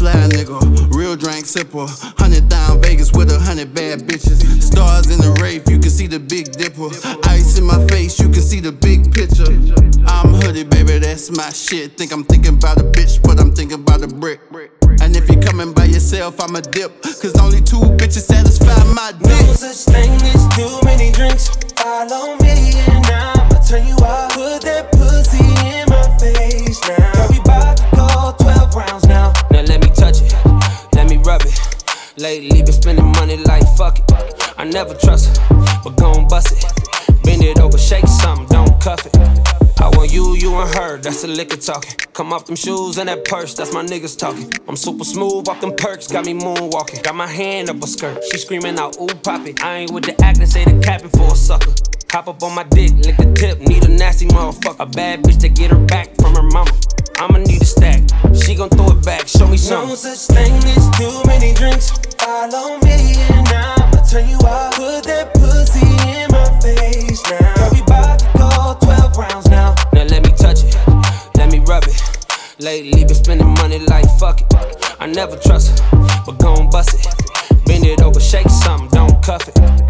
fly nigga, real drink sipper. 100 down Vegas with 100 bad bitches. Stars in the rave, you can see the big dipper. Ice in my face, you can see the big picture. I'm hooded, baby, that's my shit. Think I'm thinking about a bitch, but I'm thinking about a brick. And if you're coming by yourself, I'ma dip. Cause only 2 bitches satisfy my dick. No such thing as too many drinks. Follow me and I'ma turn you out. Put that pussy in my face now. Girl, we bout to go 12 rounds now. Now let me touch it, let me rub it. Lately been spending money like fuck it. I never trust her, but gon' bust it. Bend it over, shake something, don't cuff it. I want you, you and her, that's the liquor talking. Come off them shoes and that purse, that's my niggas talking. I'm super smooth off them perks, got me moonwalking. Got my hand up her skirt, she screaming out, ooh, pop it. I ain't with the acting, say the capping for a sucker. Hop up on my dick, lick the tip, need a nasty motherfucker. A bad bitch to get her back from her mama. I'ma need a stack, she gon' throw it back, show me something. No such thing as too many drinks. Follow me and I'ma turn you out. Put that pussy in my face now. Girl, we bout to go 12 rounds now. Now let me touch it, let me rub it. Lately been spending money like fuck it. I never trust her, but gon' bust it. Bend it over, shake something, don't cuff it.